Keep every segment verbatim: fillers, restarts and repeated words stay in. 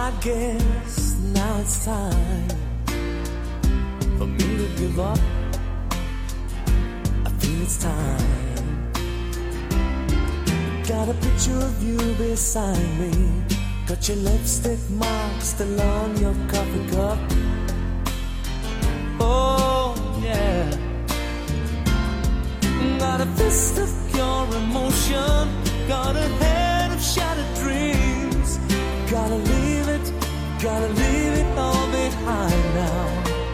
I guess now it's time for me to give up. I feel it's time. Got a picture of you beside me. Got your lipstick mark still on your coffee cup. Oh yeah. Got a fist of pure emotion. Got a head of shattered dreams. Gotta leave it, gotta leave it all behind now.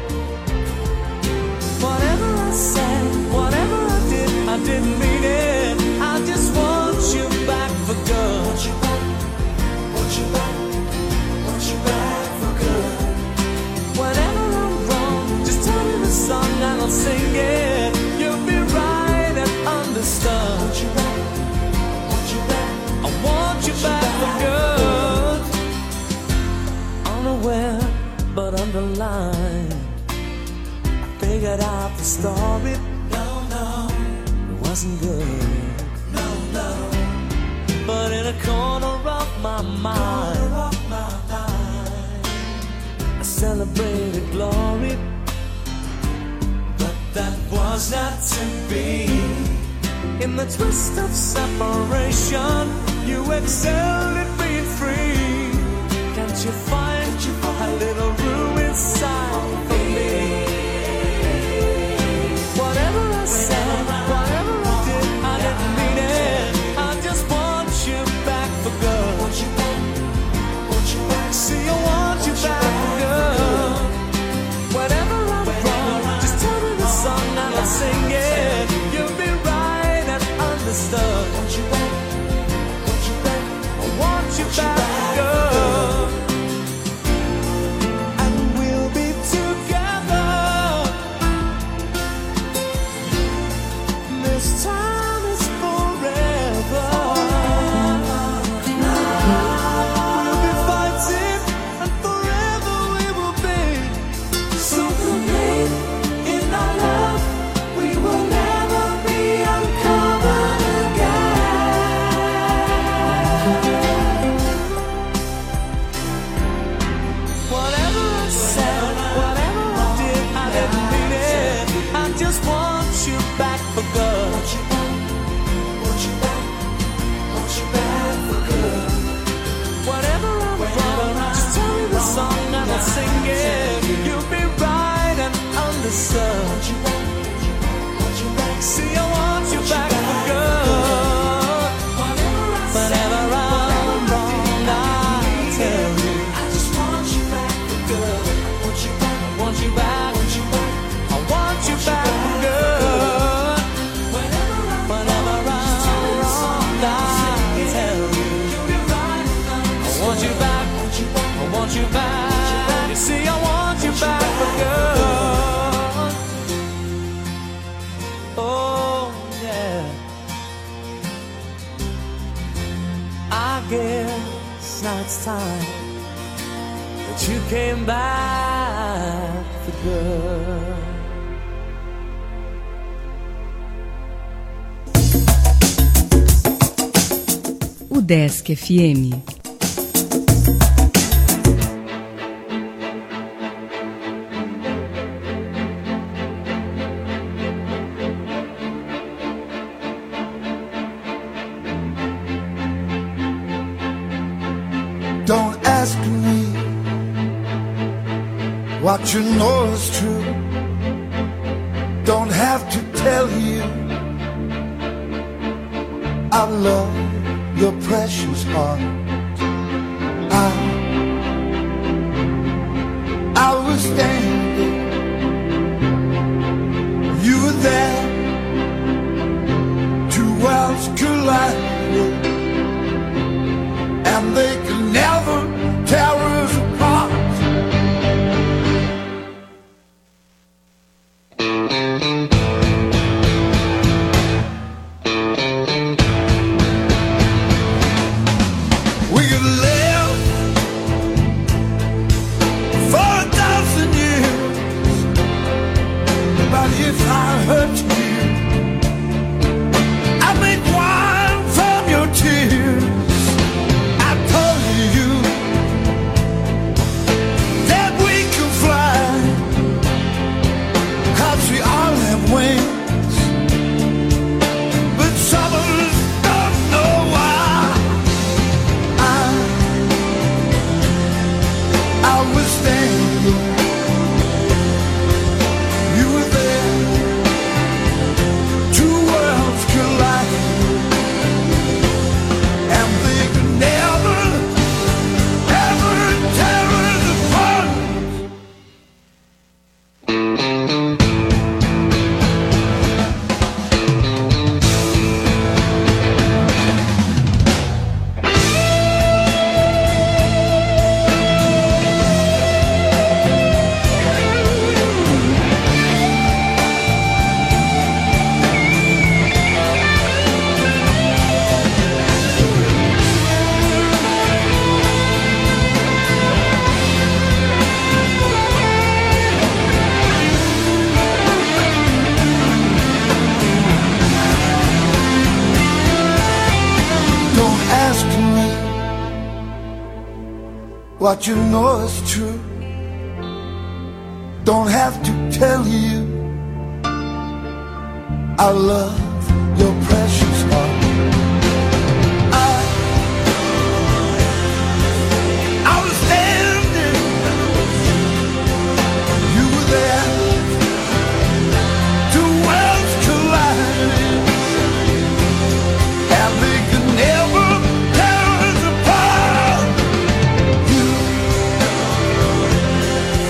Whatever I said, whatever I did, I didn't mean it. I just want you back for good. Want you back, want you back, want you back for good. Whenever I'm wrong, just tell me the song and I'll sing it. You'll be right and understood. Want you back, want you back, I want you back for good. Unaware but underlined, I figured out the story. No, no, it wasn't good. No, no. But in a corner of my mind, of my mind I celebrated glory. But that was not to be. In the twist of separation, you excelled at being free. Can't you find a little room inside for me? Whatever I said, whatever I did, I didn't mean it. I just want you back for good. Want you back, want you back. See, I want you back for good. Whatever I'm wrong, just tell me the song and I'll sing it. You'll be right and understood. Want you back, want you back. I want you back for good. Sing it, you'll be right and understood. See, I want you back for good. Whenever I'm wrong, I tell you I just want you back for good. I want you back, I want you back for good. Whenever I'm wrong, I tell you I want you back, I want you back. See, I want you back for good. Oh, yeah. I guess now it's time that you came back for good. O Desk F M. Don't ask me what you know is true. Don't have to tell you I love your precious heart. I, I was standing, you were there, two worlds collided, and they could never tear us apart. what you know is true. Don't have to tell you I love your precious heart. I, I was standing, you were there, two worlds colliding, and they could never tear us apart. You,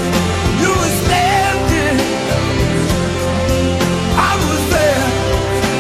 you were standing, I was there.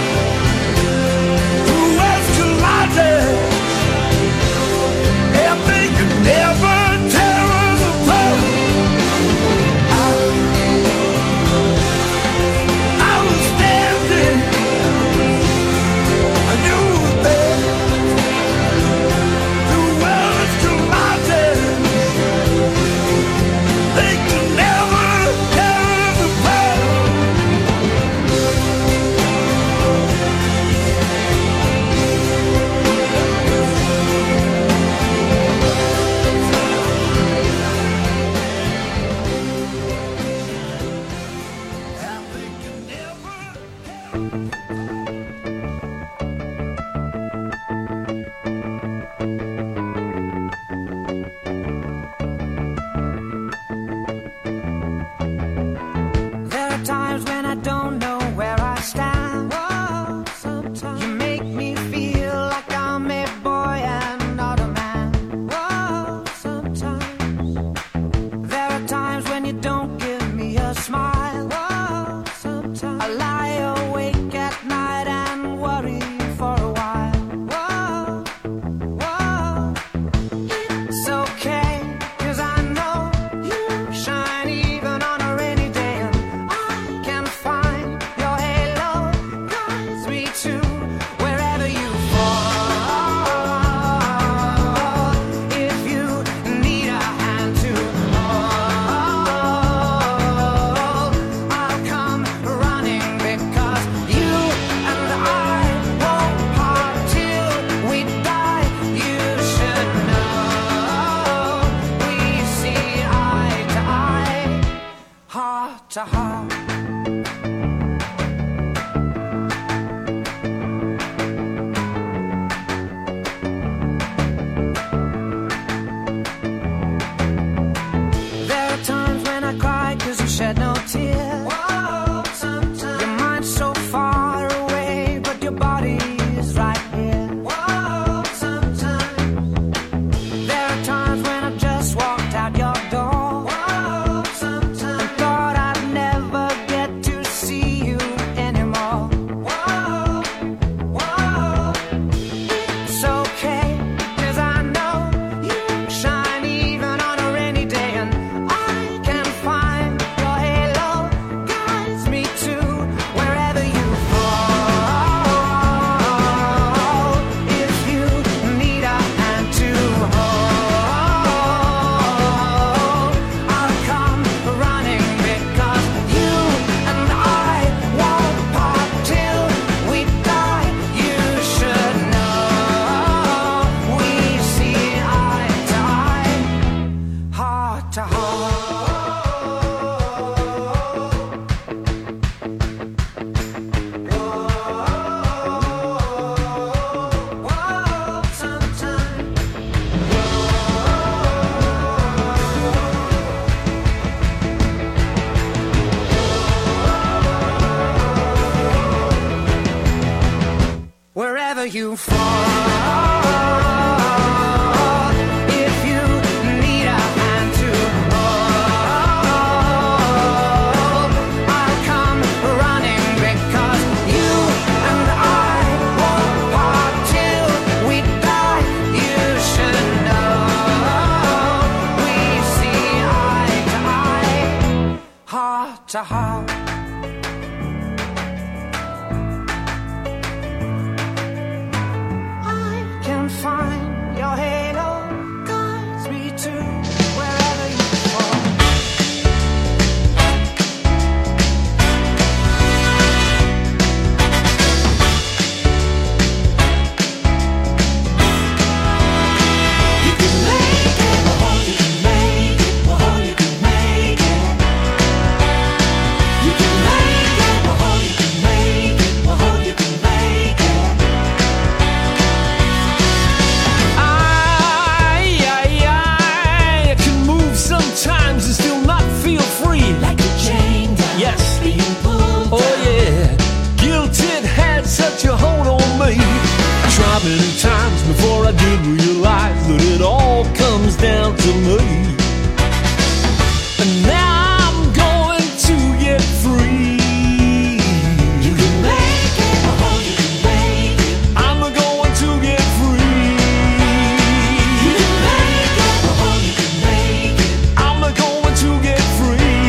to me. And now I'm going to get free. You can make it, oh, you can make it. I'm going to get free. You can make it, oh, you can make it. I'm going to get free.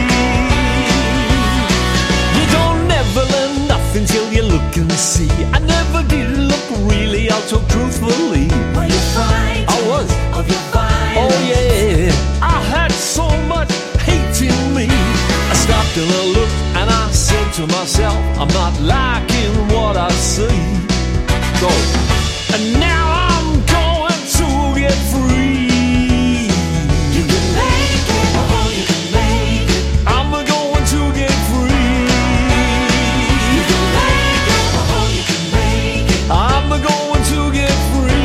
You don't never learn nothing till you look and see. I never did look really out so truthfully. Were you fine? I was. Of your fine. Oh yeah, I had so much hate in me. I stopped and I looked and I said to myself, I'm not liking what I see. Go. And now I'm going to get free. You can make it, oh, you can make it. I'm going to get free. You can make it, oh, you can make it. I'm going to get free.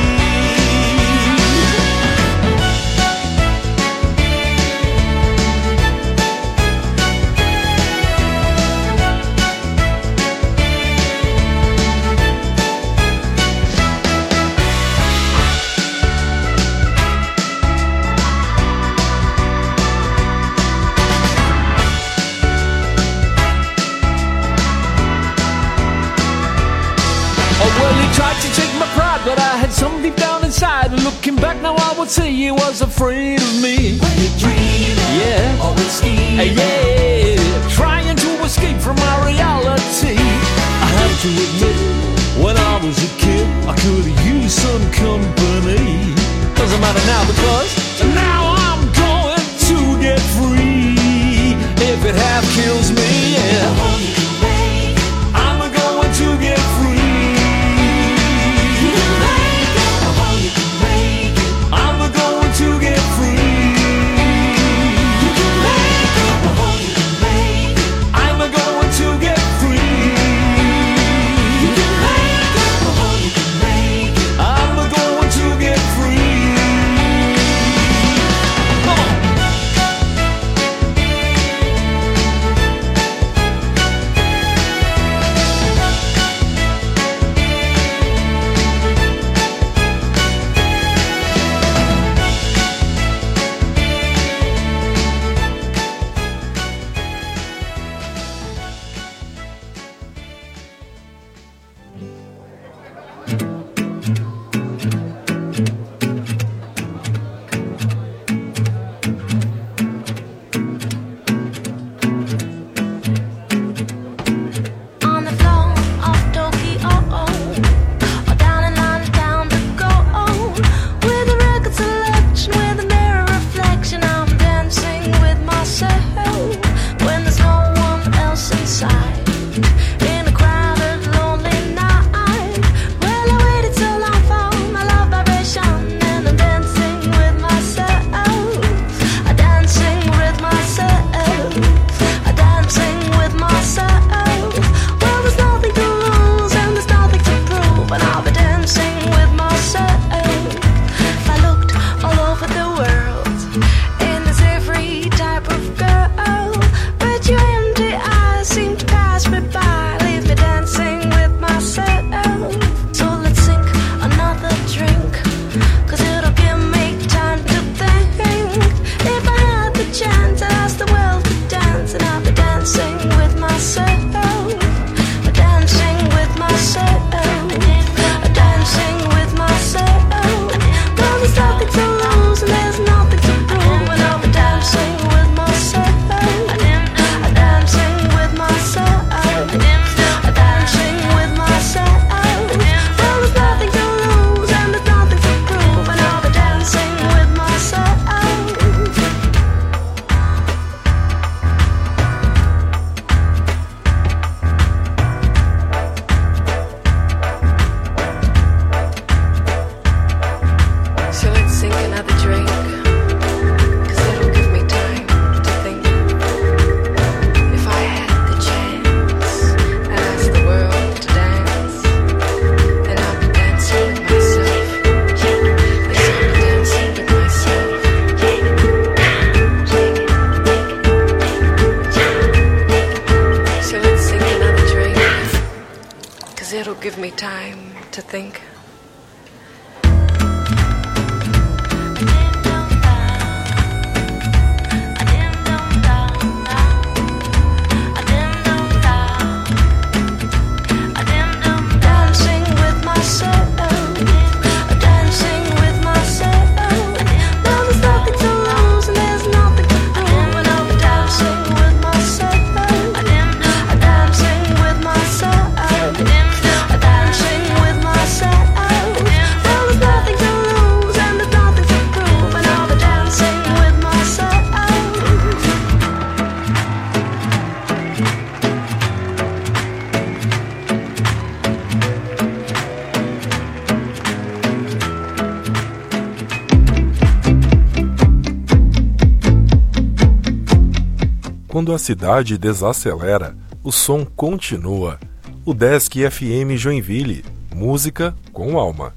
Tried to take my pride, but I had some deep down inside. And looking back now, I would say he was afraid of me. Were you dreaming? Yeah. Always scheming? Yeah. Trying to escape from my reality. I have to admit, when I was a kid, I could have used some company. Doesn't matter now because now I'm going to get free. If it half kills me, yeah. Oh, you can make it. I'm going to get free. You can make it, oh, you can make it. I'm going to get free. You can make it, oh, you can make it. I'm going to get free. You can make it, oh, you can make it. I'm going to get free. Come on. On the floor of Tokyo, or down in London, down to go. With a record selection, with a mirror reflection, I'm dancing with myself when there's no one else inside. In a crowded, lonely night, well, I waited so long for my love vibration, and I'm dancing with myself. I'm dancing with myself. I'm dancing with myself. Well, there's nothing to lose and there's nothing to prove, and I'll be dancing with myself. I looked all over the world in this every type of girl, but your empty eyes seem to pass me by, leave me dancing with myself. So let's sink another drink, 'cause it'll give me time to think. If I had the chance, I'd ask the world to dance, and I'll be dancing with myself. Dancing with myself. Dancing with myself. Well, there's nothing to lose and there's nothing to prove, and I'll be dancing with myself. Dancing with myself. Dancing with myself. Well, there's nothing to lose and there's nothing to prove, and I'll be dancing with myself. So let's sink another drink, 'cause it'll give me time to think. If I had the chance, I'd ask the world to dance, and I'll be dancing with myself. Yes, I'll be dancing with myself. So let's sink another drink, 'cause it'll give me time to think. quando a cidade desacelera, o som continua. O Desk F M Joinville, música com alma.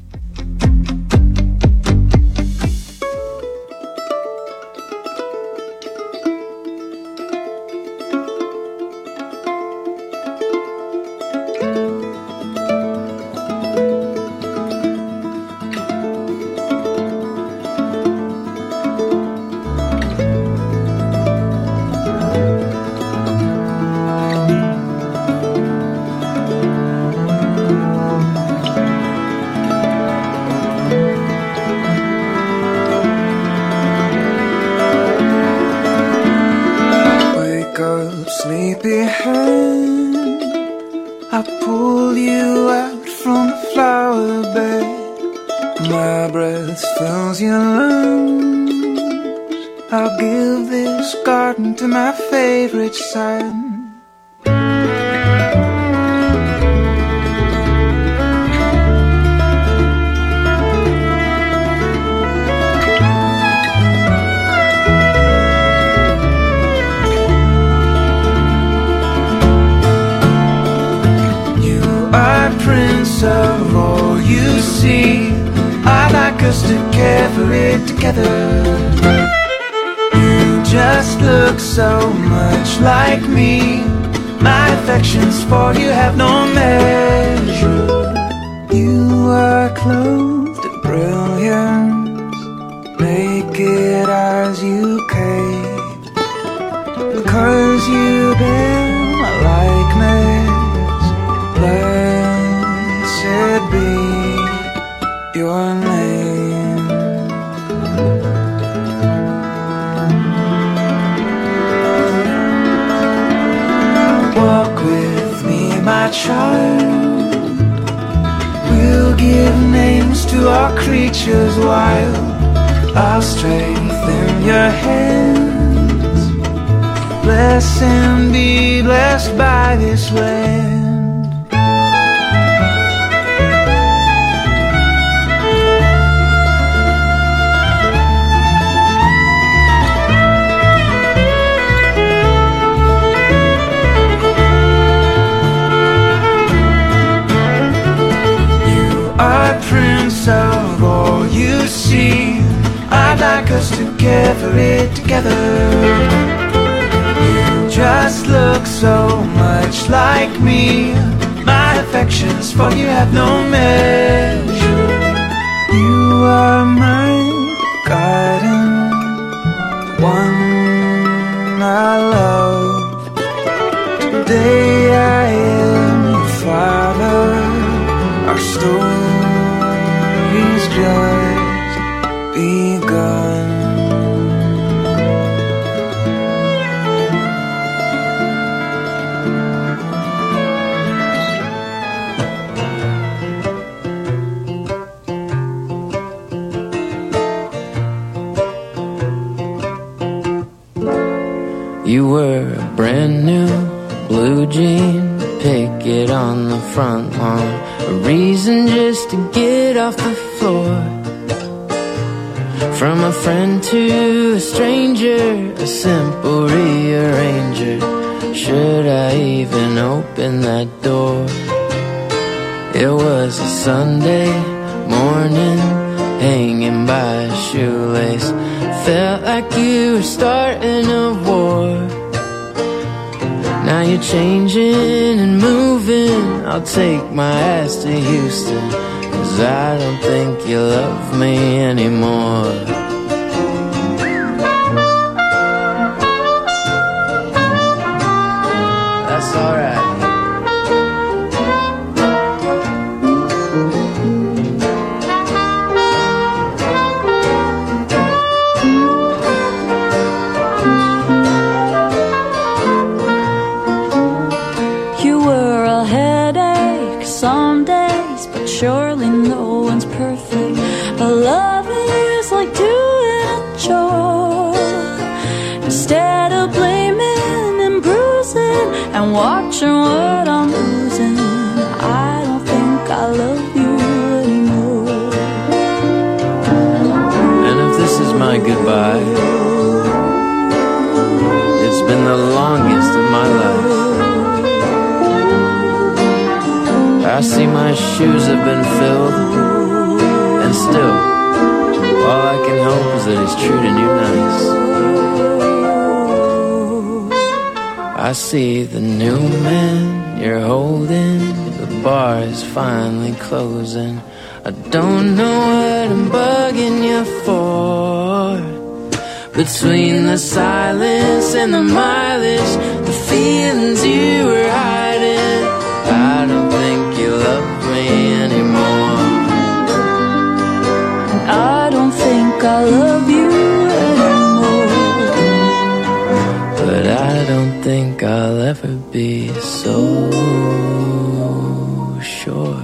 You were a brand new blue jean picket on the front lawn, a reason just to get off the floor. From a friend to a stranger, a simple rearranger. Should I even open that door? It was a Sunday morning, hanging by a shoelace. Felt like you were starting a war. Now you're changing and moving. I'll take my ass to Houston, 'cause I don't think you love me anymore. That's alright. Watching what I'm losing, I don't think I love you anymore. And if this is my goodbye, it's been been the longest of my life. I see my shoes have been filled, and still, all I can hope is that he's treating you nice. I see the new man you're holding, the bar is finally closing. I don't know what I'm bugging you for. Between the silence and the mileage, the feelings you were hiding, I don't think you love me anymore. I don't think I love you anymore. But I don't think I'll ever be so sure.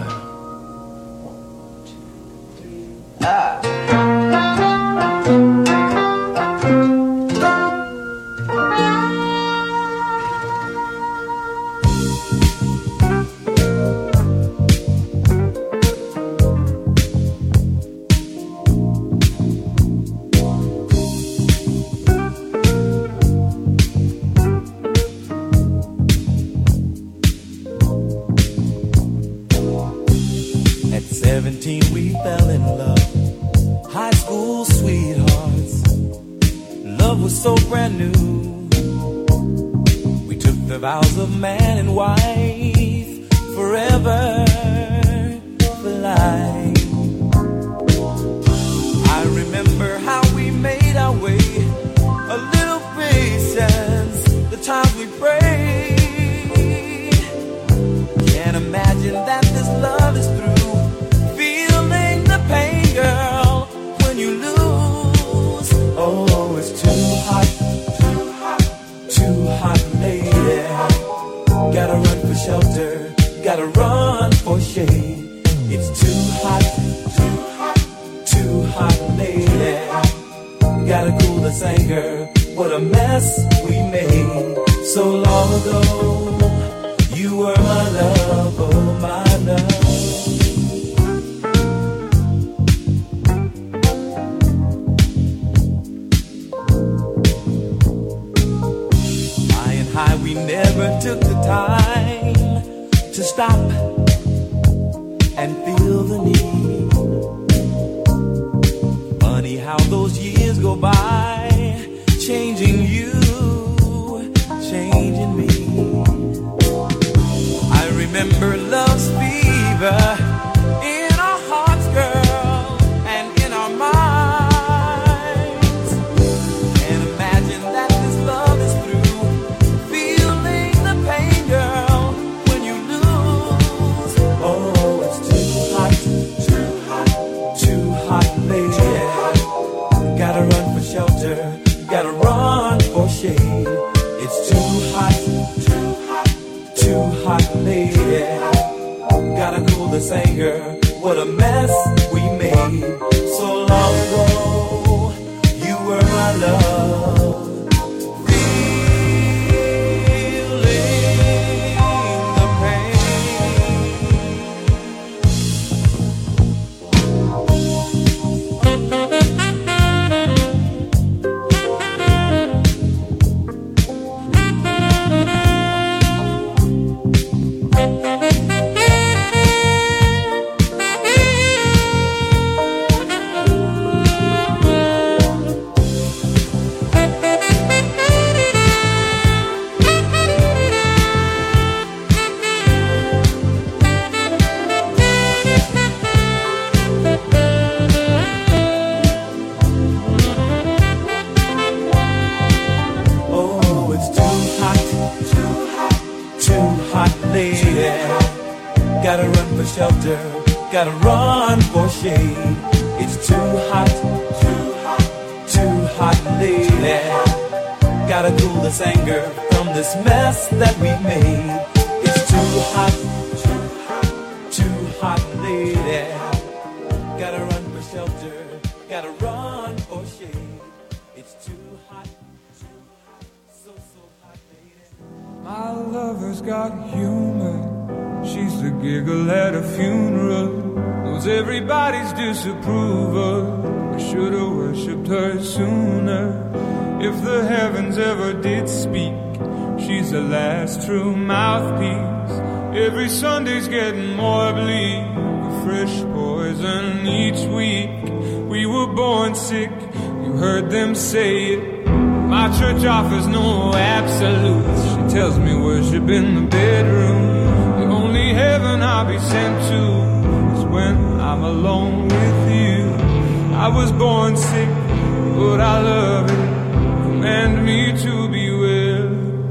Disapproval, I should've worshipped her sooner. If the heavens ever did speak, she's the last true mouthpiece. Every Sunday's getting more bleak, a fresh poison each week. We were born sick, you heard them say it. My church offers no absolutes. She tells me worship in the bedroom. The only heaven I'll be sent to is when I'm alone with you. I was born sick, but I love it. Command me to be well.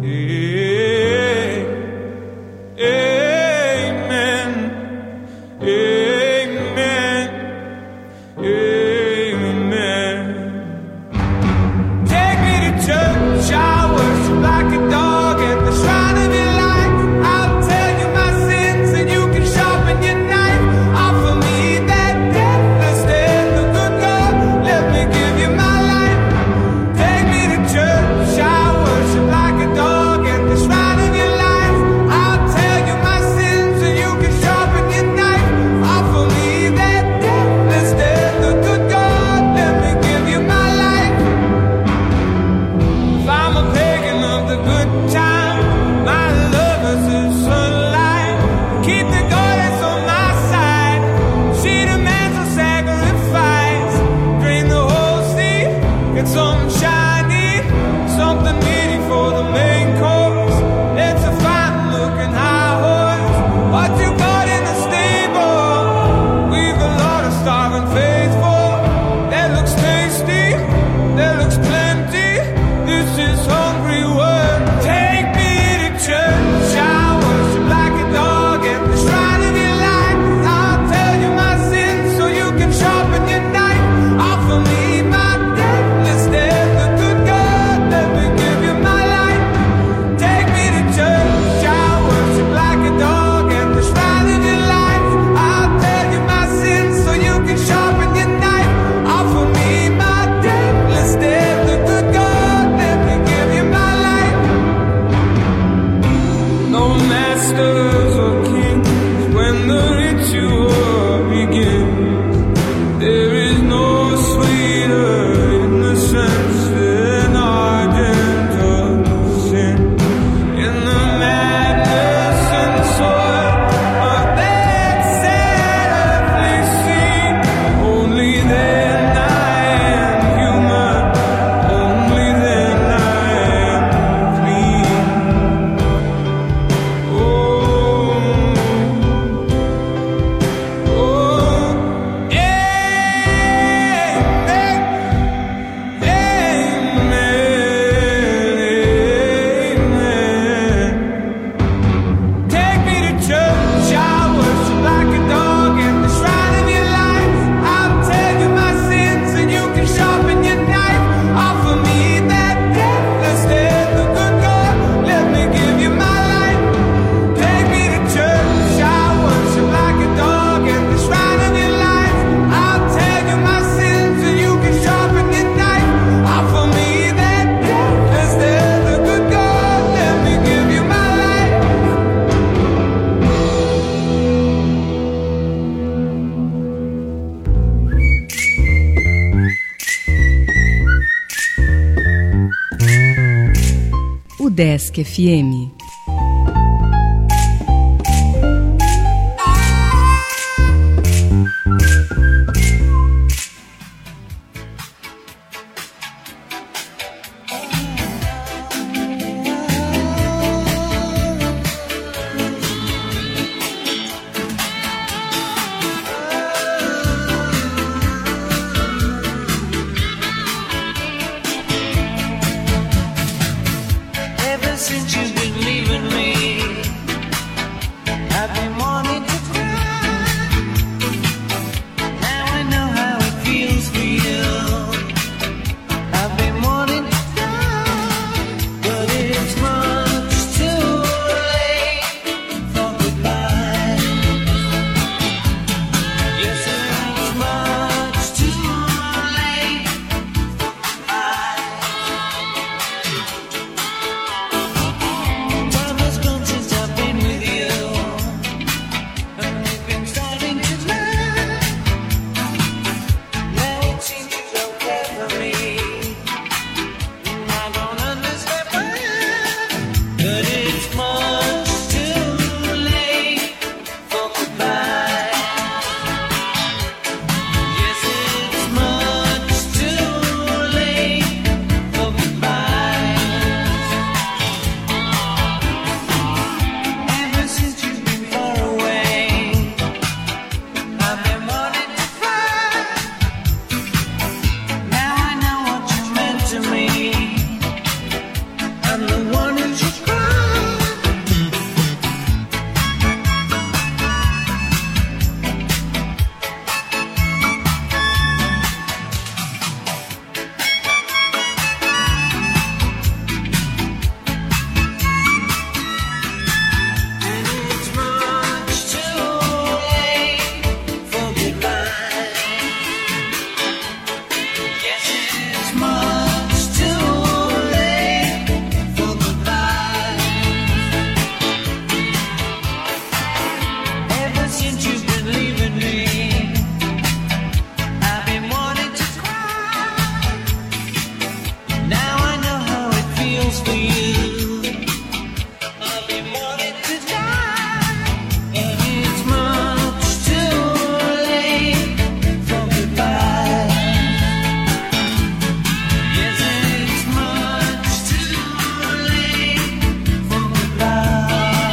Yeah. Amen. Amen. Amen. Take me to church, I worship like a dog at the shrine of your light. I'll tell you my sins and you can sharpen your knife. Offer me that deathless death, the good God, let me give you my life. Take me to church, I worship like a dog at the shrine of your life. I'll tell you my sins and you can sharpen your knife. Offer me that deathless death, the good God, let me give you my life. If I'm a pagan of the good time, my love is the sunlight. Keep the goddess on my side. She demands a sacrifice. Drain the whole sea, get something shiny, something meaty for the main course. It's a fine looking high horse. What you got in the stable? We've a lot of starving faithful. That looks tasty, that looks plenty. This is hungry work. Take me to church, I worship like a dog at the shrine of your light. I'll tell you my sins so you can sharpen your knife. Offer me my deathless death, the good God, let me give you my life. Take me to church, I worship like a dog at the shrine of your light. I'll tell you my sins so you can sharpen your knife. Offer me my deathless death, the good God, let me give you my life. No masters or kings when the ritual begins. There is no sweeter innocence than ardent sin. In the madness and soil of that sad earthly scene, only then I am human, only then I am clean. Oh, oh, amen, amen, amen. Take me to church, I worship like a dog at the shrine of your life. I'll tell you my sins and you can sharpen your knife. Offer me that deathless death, the good God, let me give you my life. Take me to church, I worship like a dog at the shrine of your life. I'll tell you my sins and you can sharpen your knife. Offer me that deathless death, the good God, let me give you my life. O Desk F M. Ever since you've been leaving close for you. I've been wanting to die, and it's much too late for goodbye. Yes, it's much too late for goodbye.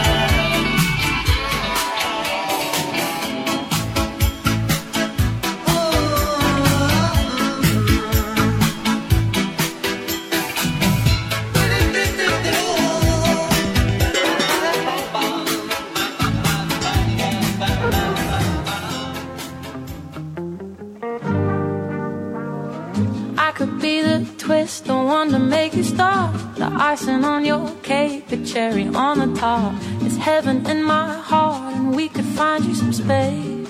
I could be the twist, the one to make you stop, the icing on your cake, the cherry on the top. It's heaven in my heart, and we could find you some space.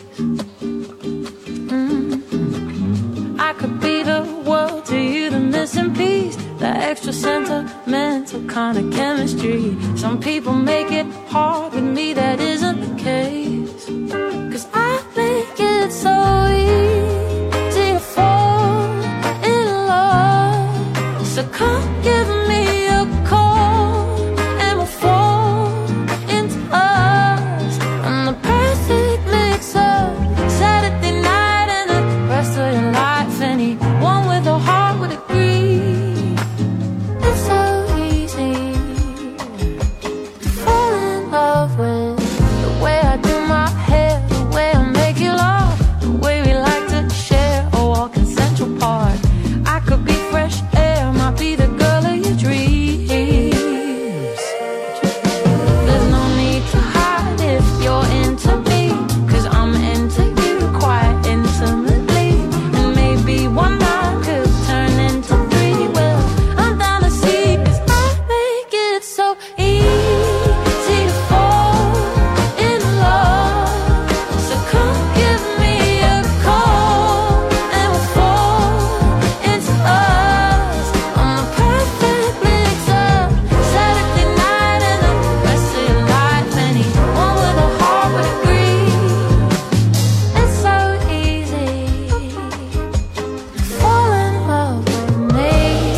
Mm. I could be the world to you, the missing piece, the extra sentimental kind of chemistry. Some people make it hard, with me that isn't the case. 'Cause I make it so easy to fall in love. So come give me a call, and we'll fall into us. I'm the perfect mix of Saturday night and the rest of your life. Anyone with a heart would agree. It's so easy to fall in love with the way I do my hair, the way I make you laugh, the way we like to share a walk in Central Park. I could be fresh air, might be the girl of your dreams. There's no need to hide if you're into me, 'cause I'm into you quite intimately. And maybe one night could turn into three. Well, I'm down to see, 'cause I make it so easy to fall in love. So come give me a call, and we'll fall into us. I'm the perfect mix of Saturday night and the rest of your life. Anyone with a heart would agree. It's so easy to fall in love with me.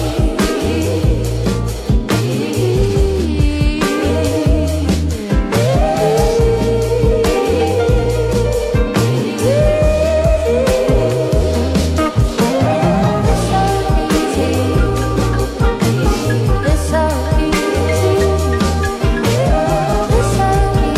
It's so easy. It's so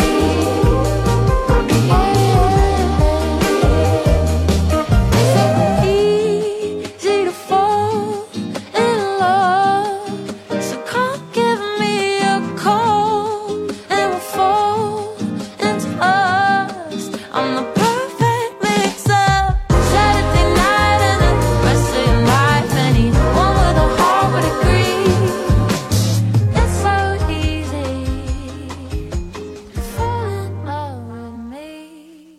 easy to fall in love. So come give me a call, and we'll fall into us. I'm the perfect mix of Saturday night and the rest of your life. Anyone with a heart would agree. It's so easy to fall in love with me.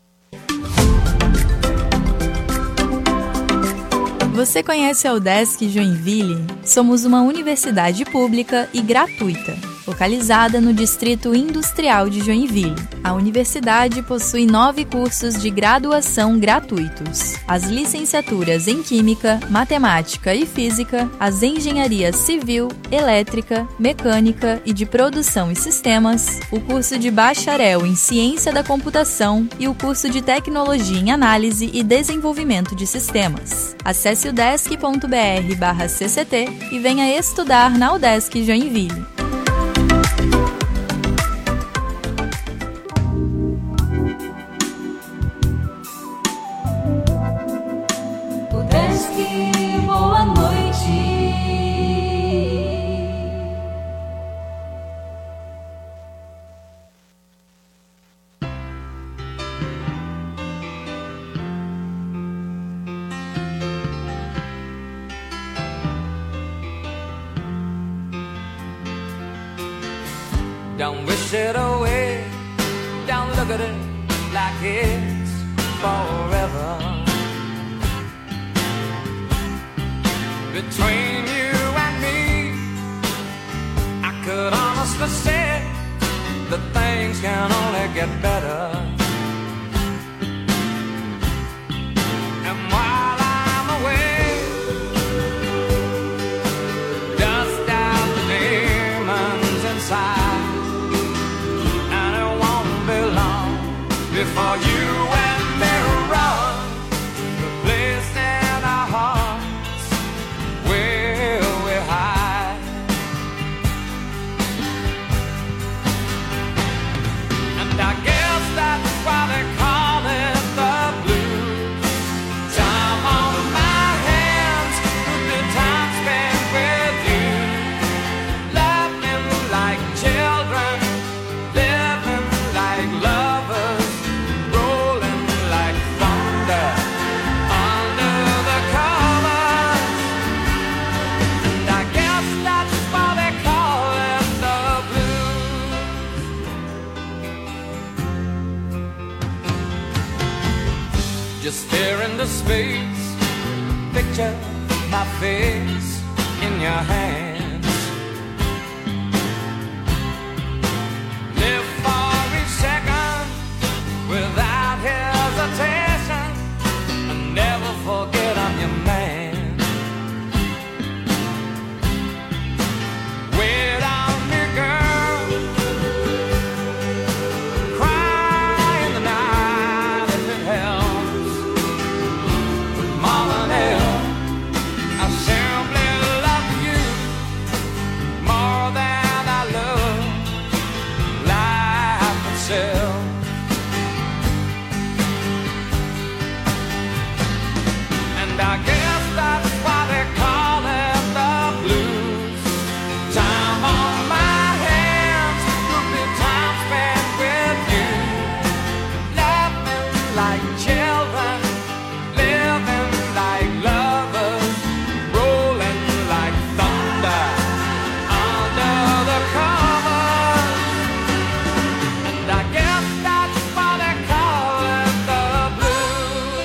Você conhece a UDESC Joinville? Somos uma universidade pública e gratuita, localizada no Distrito Industrial de Joinville. A universidade possui nove cursos de graduação gratuitos: as licenciaturas em Química, Matemática e Física, as engenharias Civil, Elétrica, Mecânica e de Produção e Sistemas, o curso de Bacharel em Ciência da Computação e o curso de Tecnologia em Análise e Desenvolvimento de Sistemas. Acesse udesc ponto br barra C C T e venha estudar na UDESC Joinville. UDESC, boa noite. Don't wish it away, don't look at it like it's forever. Between you and me, I could honestly say that things can only get better. And while I'm away, dust out before you and me run the place in our hearts where we hide. And I guess that's why they call it the blues. Time on my hands, good time spent with you, laughing like children, living like lovers, rolling like thunder under the covers. And I guess that's why they call it the blues. Just stare into space, picture my face in your hands. Live for each second without hesitation, and never forget I'm your man. Wait on me, girl, cry in the night if it helps. But more than ever, I simply love you more than I love life itself. And I guess that's why they call it the blues. Time on my hands, could be time spent with you, laughing like children, living like lovers, rolling like thunder under the covers. And I guess that's why they call it the blues.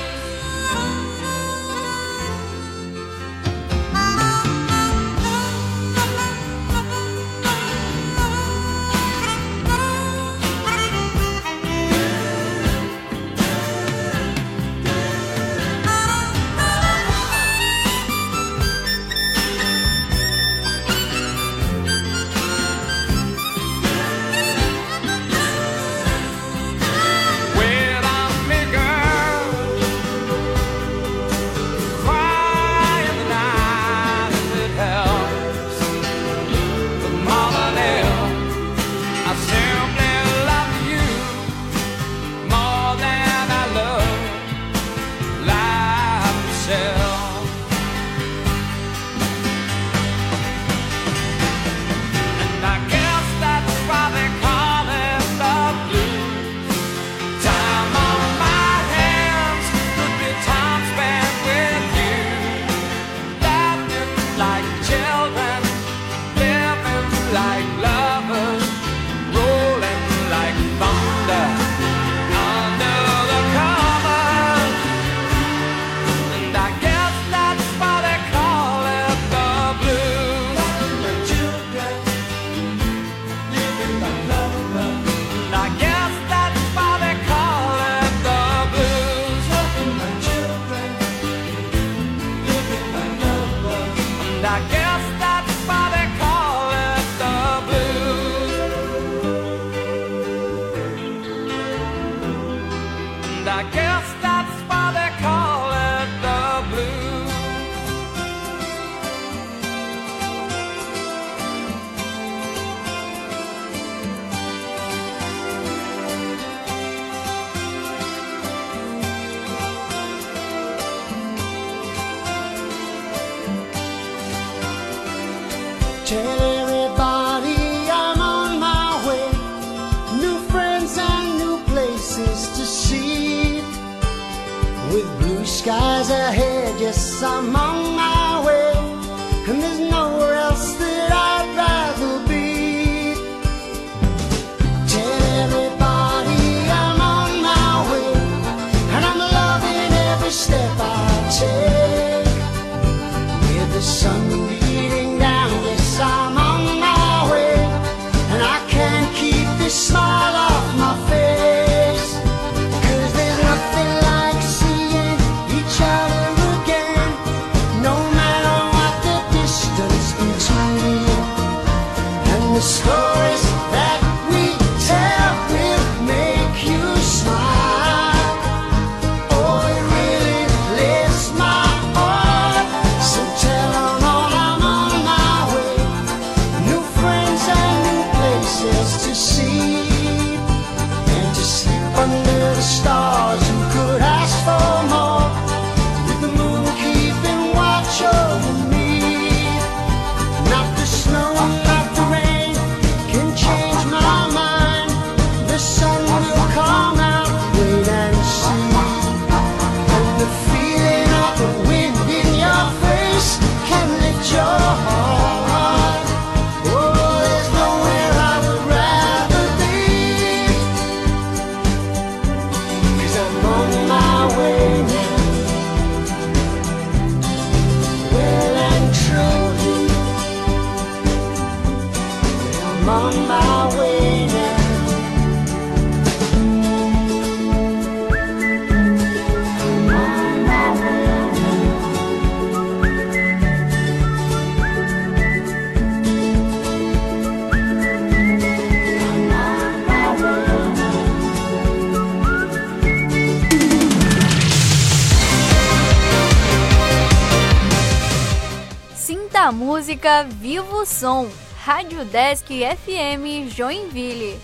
Wait on me, girl, cry in the night if it helps. But more than ever, I simply love you more than I love life itself. And I guess that's why they call it the blues. Time on my hands, could be time spent with you, laughing like children, living like lovers, rolling like thunder under the covers. And I guess that's why they call it the blues. Children, living like lovers. And I guess that's why they call it the blues. Children, living like lovers. And I guess that's why they call it the blues. And I guess that's why they call it the blues. Tell everybody I'm on my way. New friends and new places to see. With blue skies ahead, yes, I'm on my way. And there's nowhere else that I'd rather be. Tell everybody I'm on my way. And I'm loving every step I take. With the sun beating down, yes, I'm on my way. And I can't keep this smile off my face. 'Cause there's nothing like seeing each other again. No heart. Oh, there's nowhere I would rather be, 'cause I'm on my way now, well and truly, I'm on my way now. Sinta a música, viva o som. Rádio Desk F M Joinville.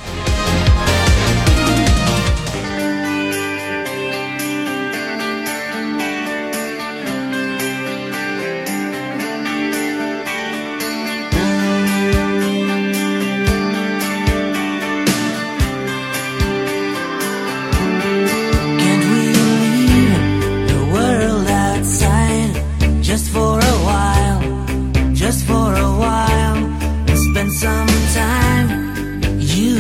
Can't we leave the world outside just for a while, just for a while, and spend some time, you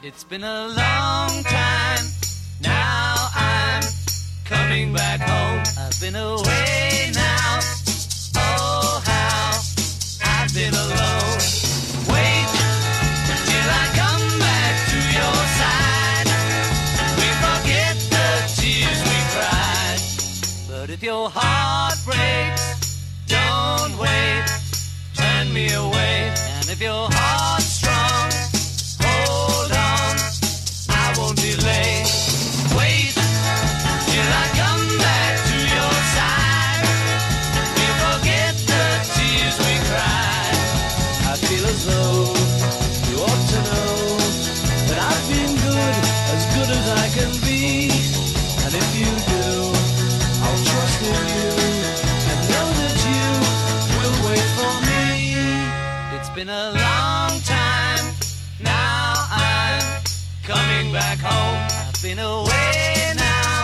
It's been a long time, now I'm coming back home. I've been away now, oh how I've been alone. Wait till I come back to your side. We forget the tears we cried. But if your heart breaks, don't wait, turn me away. And if your heart's strong, hold on, I won't delay. Wait till I come back to your side. We forget the tears we cried. I feel as though you ought to know that I've been good, as good as I can be. And if you do, I'll trust in you and know that you will wait for me. It's been a long time, now I'm coming back home. I've been away now,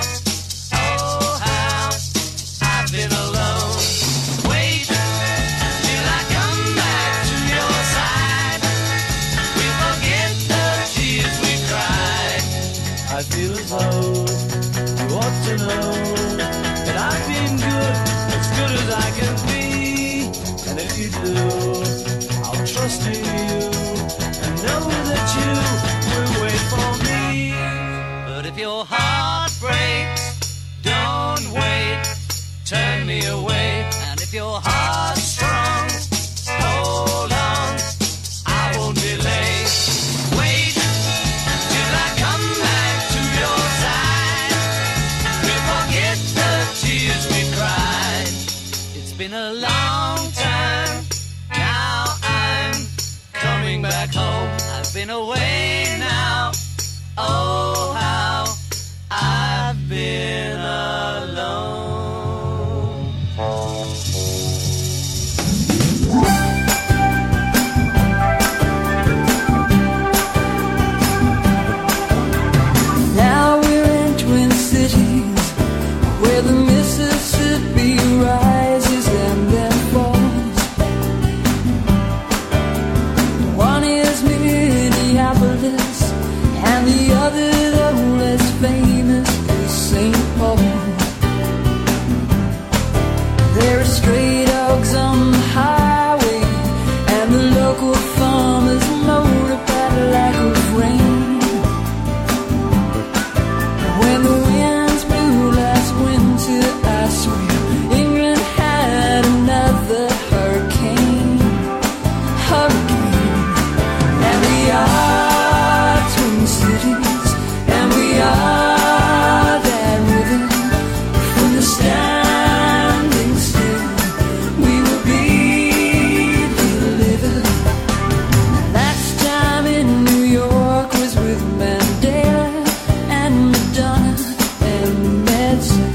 oh how I've been alone. Wait till I come back to your side. We forget the tears we cried. I feel as though you ought to know that I've been good, as good as I can be. And if you do, I'll trust in you and know that you will wait for me. But if your heart breaks, don't wait, turn me away. And if your heart's strong, hold on, I won't delay. Wait till I come back to your side. We forget the tears we cried. It's been a long time, now I'm coming back home. I've been away now, oh how I've been alone. Now we're in Twin Cities, where the Mississippi rises and then falls. One is Minneapolis, and the other, though less famous, is Saint Paul. There are stray dogs on the highway, and the local farmers moan about a lack of rain. When the winds blew last winter, I swear England had another hurricane. Hurricane. And we are Twin Cities, and we are that river. From the standing still, we will be delivered. Last time in New York was with Mandela and Madonna and Medicine.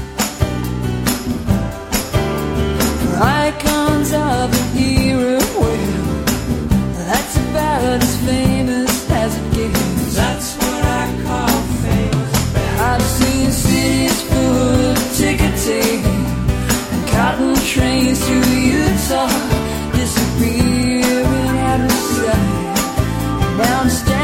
For icons of an era, well, that's about as famous as it gets. That's what I call famous. I've seen cities full of ticketing and cotton trains through Utah disappearing out of sight. Now I'm standing